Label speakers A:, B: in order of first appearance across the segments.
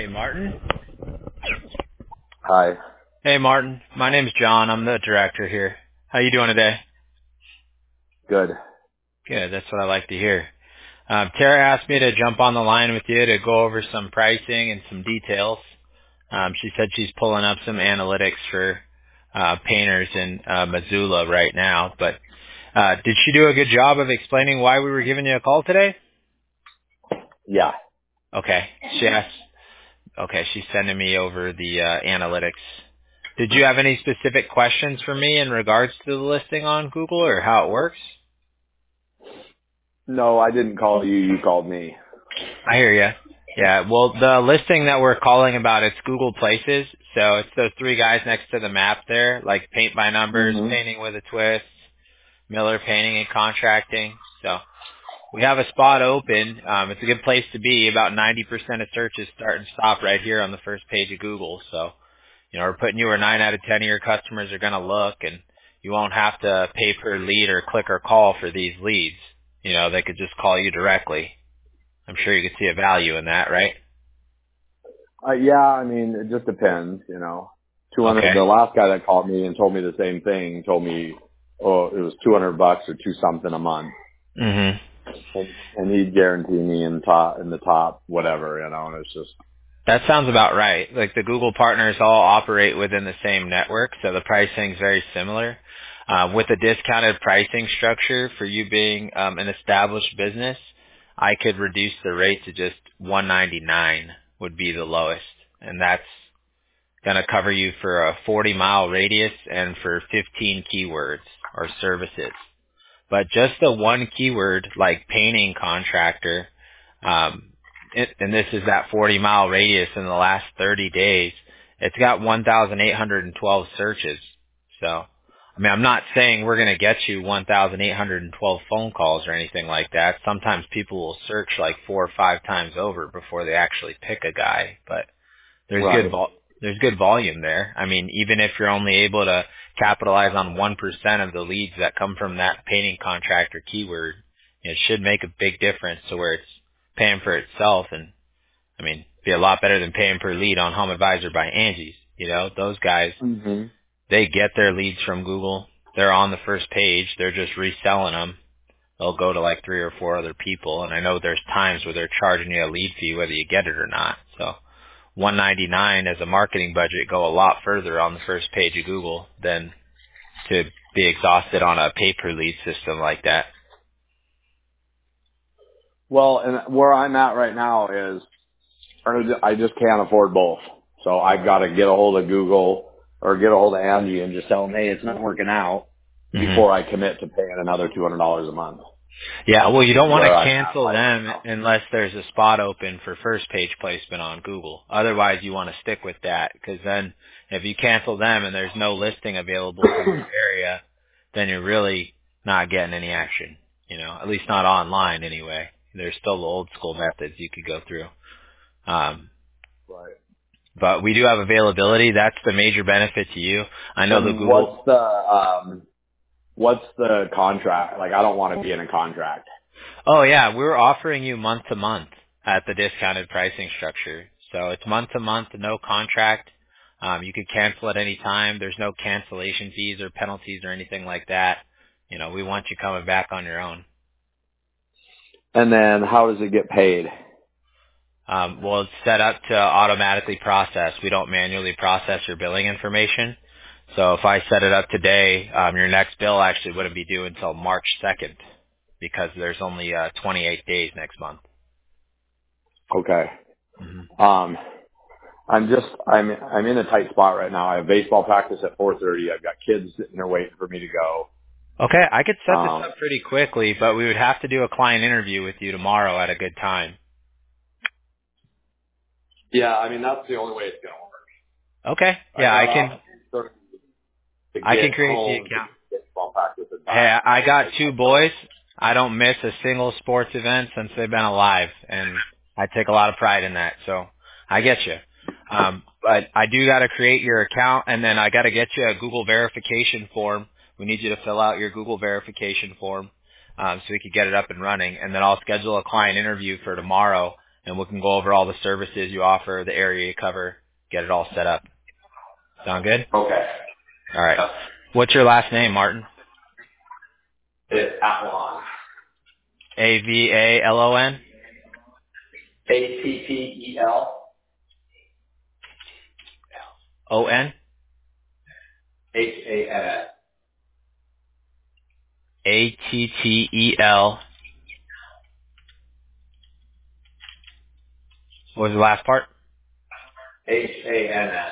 A: Martin.
B: Hi.
A: Hey, Martin. My name's John. I'm the director here. How you doing today?
B: Good.
A: Good. That's what I like to hear. Tara asked me to jump on the line with you to go over some pricing and some details. She said she's pulling up some analytics for painters in Missoula right now. But did she do a good job of explaining why we were giving you a call today?
B: Yeah.
A: Okay. She's sending me over the analytics. Did you have any specific questions for me in regards to the listing on Google or how it works?
B: No, I didn't call you. You called me.
A: I hear ya. Yeah, well, the listing that we're calling about, it's Google Places. So it's those three guys next to the map there, like Paint by Numbers,
B: Mm-hmm.
A: Painting with a Twist, Miller Painting and Contracting. So we have a spot open. It's a good place to be. About 90% of searches start and stop right here on the first page of Google. So, we're putting you where 9 out of 10 of your customers are going to look, and you won't have to pay per lead or click or call for these leads. They could just call you directly. I'm sure you could see a value in that, right?
B: Yeah, I mean, it just depends, 200,
A: Okay.
B: the last guy that called me and told me the same thing told me, oh, it was $200 or two something a month.
A: Mhm.
B: And he'd guarantee me in the top, whatever, and it's just.
A: That sounds about right. Like the Google partners all operate within the same network, so the pricing's very similar. With a discounted pricing structure for you being an established business, I could reduce the rate to just $199 would be the lowest, and that's going to cover you for a 40-mile radius and for 15 keywords or services. But just the one keyword like painting contractor, and this is that 40-mile radius in the last 30 days, it's got 1,812 searches. So, I'm not saying we're going to get you 1,812 phone calls or anything like that. Sometimes people will search like 4 or 5 times over before they actually pick a guy, but there's
B: Right.
A: there's good volume there. Even if you're only able to capitalize on 1% of the leads that come from that painting contractor keyword, it should make a big difference to where it's paying for itself and, be a lot better than paying per lead on Home Advisor by Angie's. Those guys,
B: Mm-hmm.
A: they get their leads from Google. They're on the first page. They're just reselling them. They'll go to like 3 or 4 other people. And I know there's times where they're charging you a lead fee whether you get it or not. So 199 as a marketing budget go a lot further on the first page of Google than to be exhausted on a pay-per-lead system like that.
B: Well, and where I'm at right now is I just can't afford both. So I've got to get a hold of Google or get a hold of Angie and just tell them, hey, it's not working out
A: hmm
B: before I commit to paying another $200 a month.
A: Yeah, well, you don't want
B: Where
A: to
B: I'm at
A: cancel
B: right
A: them
B: now.
A: unless there's a spot open for first page placement on Google. Otherwise, you want to stick with that because then if you cancel them and there's no listing available for your area, then you're really not getting any action, at least not online anyway. There's still the old school methods you could go through.
B: Right.
A: But we do have availability. That's the major benefit to you. I know the
B: And
A: Google.
B: what's the contract? Like, I don't want to be in a contract.
A: Oh yeah, we're offering you month to month at the discounted pricing structure. So it's month to month, no contract. You could cancel at any time. There's no cancellation fees or penalties or anything like that. We want you coming back on your own.
B: And then how does it get paid?
A: Well, it's set up to automatically process. We don't manually process your billing information. So if I set it up today, your next bill actually wouldn't be due until March 2nd because there's only 28 days next month.
B: Okay.
A: hmm
B: Um, I'm in a tight spot right now. I have baseball practice at 4:30. I've got kids sitting there waiting for me to go.
A: Okay, I could set this
B: Um,
A: up pretty quickly, but we would have to do a client interview with you tomorrow at a good time.
B: yeah, I mean, that's the only way it's going to work.
A: Okay,
B: I
A: yeah,
B: got off to
A: I can
B: get
A: create the
B: home to
A: account.
B: get baseball practice and back.
A: Hey, I got 2 boys. I don't miss a single sports event since they've been alive, and I take a lot of pride in that. So I get you. But I do got to create your account, and then I got to get you a Google verification form. We need you to fill out your Google verification form so we could get it up and running, and then I'll schedule a client interview for tomorrow and we can go over all the services you offer, the area you cover, get it all set up. Sound good?
B: Okay.
A: All right. What's your last name, Martin?
B: It's Avalon.
A: Avalon?
B: Attel.
A: On?
B: HANS.
A: Attel. What was the last part?
B: HANS.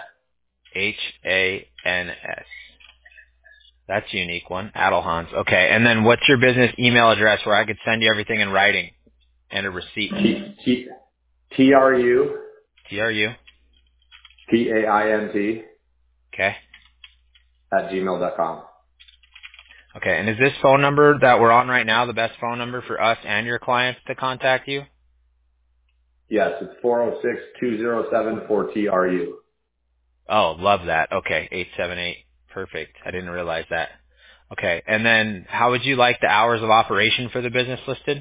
A: Hans. That's a unique one. Adelhans. Okay. And then what's your business email address where I could send you everything in writing and a receipt?
B: TRU.
A: TRU.
B: PAINT
A: Okay.
B: @gmail.com.
A: Okay. And is this phone number that we're on right now the best phone number for us and your clients to contact you?
B: Yes, it's 406-207-4TRU.
A: Oh, love that. Okay. 878. Perfect. I didn't realize that. Okay. And then how would you like the hours of operation for the business listed?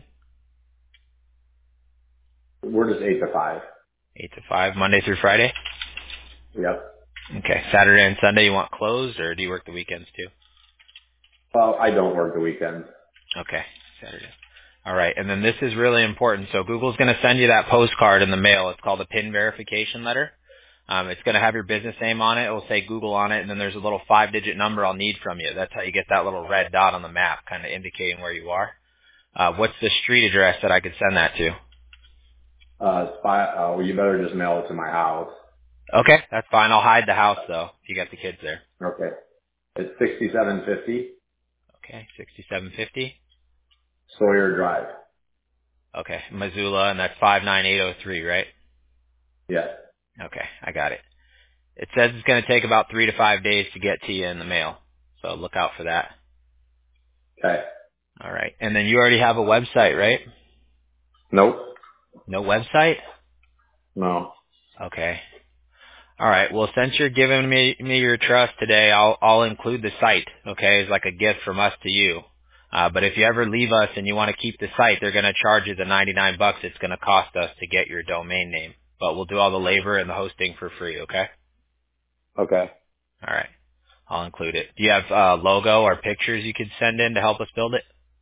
B: We're just 8 to 5.
A: 8 to 5, Monday through Friday?
B: Yep.
A: Okay. Saturday and Sunday you want closed, or do you work the weekends too?
B: Well, I don't work the weekends.
A: Okay. Saturday. All right. And then this is really important. So Google's going to send you that postcard in the mail. It's called a PIN verification letter. It's going to have your business name on it. It will say Google on it, and then there's a little 5-digit number I'll need from you. That's how you get that little red dot on the map, kind of indicating where you are. What's the street address that I could send that to?
B: Well, you better just mail it to my house.
A: Okay, that's fine. I'll hide the house, though, if you got the kids there.
B: Okay. It's 6750
A: Okay, 6750.
B: Sawyer Drive.
A: Okay, Missoula, and that's 59803, right?
B: Yes.
A: Okay, I got it. It says it's going to take about 3 to 5 days to get to you in the mail, so look out for that.
B: Okay.
A: All right, and then you already have a website, right?
B: Nope.
A: No website?
B: No.
A: Okay. All right. Well, since you're giving me your trust today, I'll include the site. Okay, it's like a gift from us to you. But if you ever leave us and you want to keep the site, they're going to charge you the $99 it's going to cost us to get your domain name. But we'll do all the labor and the hosting for free. Okay.
B: Okay.
A: All right. I'll include it. Do you have a logo or pictures you could send in to help us build it?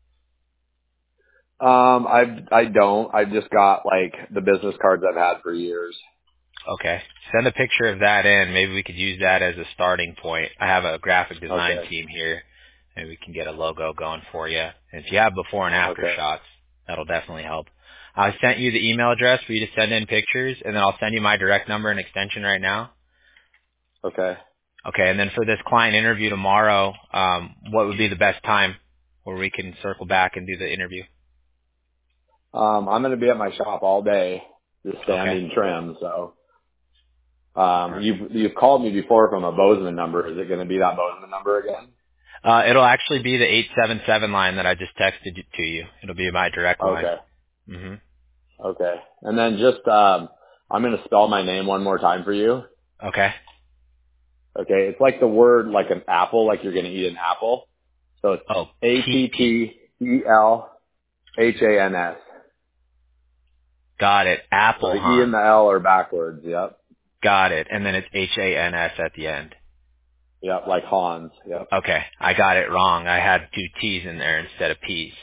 B: I don't. I've just got like the business cards I've had for years.
A: Okay. Send a picture of that in. Maybe we could use that as a starting point. I have a graphic design
B: Okay.
A: team here. Maybe we can get a logo going for you. And if you have before and after
B: Okay.
A: shots, that'll definitely help. I sent you the email address for you to send in pictures, and then I'll send you my direct number and extension right now.
B: Okay.
A: Okay, and then for this client interview tomorrow, what would be the best time where we can circle back and do the interview?
B: I'm going to be at my shop all day, just
A: Okay.
B: standing trim. So,
A: All right.
B: you've called me before from a Bozeman number. Is it going to be that Bozeman number again?
A: It'll actually be the 877 line that I just texted to you. It'll be my direct line.
B: Okay.
A: hmm
B: Okay. And then just, I'm going to spell my name one more time for you.
A: Okay.
B: Okay. It's like the word, like an apple, like you're going to eat an apple. So it's
A: Oh, T-P.
B: ATTELHANS.
A: Got it.
B: So the E and
A: Applehan.
B: the L are backwards. Yep.
A: Got it. And then it's H-A-N-S at the end.
B: Yep. Like Hans. Yep.
A: Okay. I got it wrong. I had 2 T's in there instead of P's.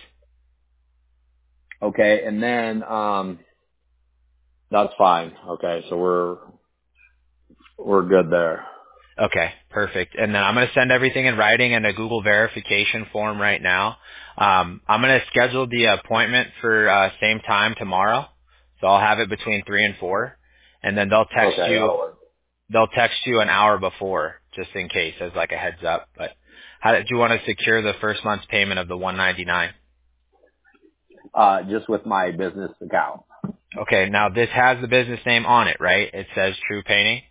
B: Okay. And then, that's fine. Okay. So we're good there.
A: Okay. Perfect. And then I'm going to send everything in writing in a Google verification form right now. I'm going to schedule the appointment for same time tomorrow. So I'll have it between 3 and 4. And then they'll text
B: Okay.
A: you
B: That'll work.
A: They'll text you an hour before, just in case, as like a heads up. But how did you want to secure the first month's payment of the $199?
B: Just with my business account.
A: Okay, now this has the business name on it, right? It says True Painting.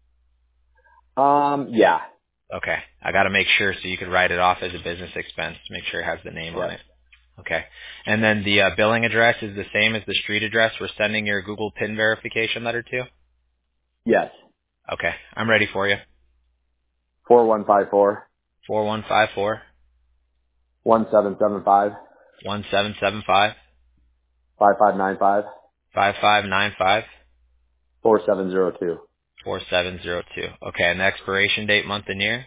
B: Yeah.
A: Okay, I got to make sure so you could write it off as a business expense. Make sure it has the name on
B: Yep.
A: it. Okay, and then the billing address is the same as the street address we're sending your Google PIN verification letter to.
B: Yes.
A: Okay, I'm ready for you.
B: 4154
A: 4154
B: 1775
A: 1775
B: 5595
A: 5595
B: 4702
A: 4702. Okay, and the expiration date, month and year?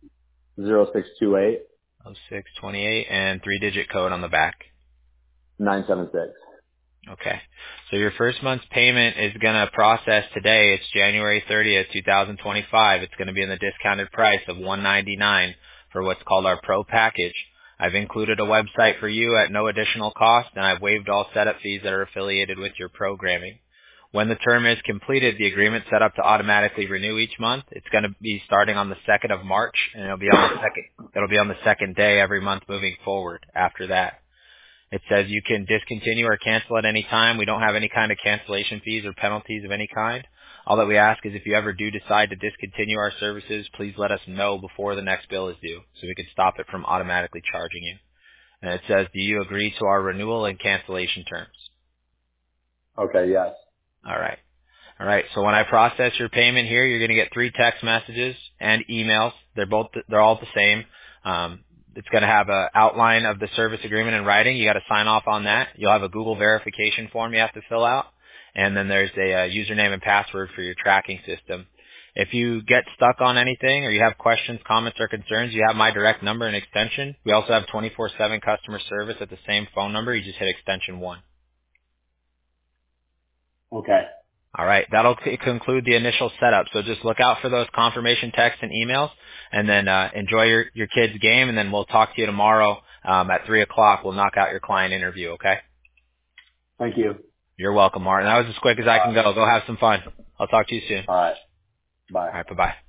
B: 0628
A: 0628, and 3-digit code on the back.
B: 976.
A: Okay. So your first month's payment is going to process today. It's January 30th, 2025. It's going to be in the discounted price of $199 for what's called our Pro package. I've included a website for you at no additional cost, and I've waived all setup fees that are affiliated with your programming. When the term is completed, the agreement's set up to automatically renew each month. It's going to be starting on the 2nd of March, and it'll be on the second day every month moving forward after that. It says you can discontinue or cancel at any time. We don't have any kind of cancellation fees or penalties of any kind. All that we ask is if you ever do decide to discontinue our services, please let us know before the next bill is due so we can stop it from automatically charging you. And it says, do you agree to our renewal and cancellation terms?
B: Okay, yes.
A: All right. All right. So when I process your payment here, you're going to get 3 text messages and emails. They're all the same. It's going to have an outline of the service agreement in writing. You got to sign off on that. You'll have a Google verification form you have to fill out. And then there's a username and password for your tracking system. If you get stuck on anything or you have questions, comments, or concerns, you have my direct number and extension. We also have 24/7 customer service at the same phone number. You just hit extension 1.
B: Okay.
A: All right. That'll conclude the initial setup. So just look out for those confirmation texts and emails, and then enjoy your kid's game, and then we'll talk to you tomorrow at 3 o'clock. We'll knock out your client interview, okay?
B: Thank you.
A: You're welcome, Martin. That was as quick as I can go. Go have some fun. I'll talk to you soon.
B: All right. Bye.
A: All right. Bye-bye.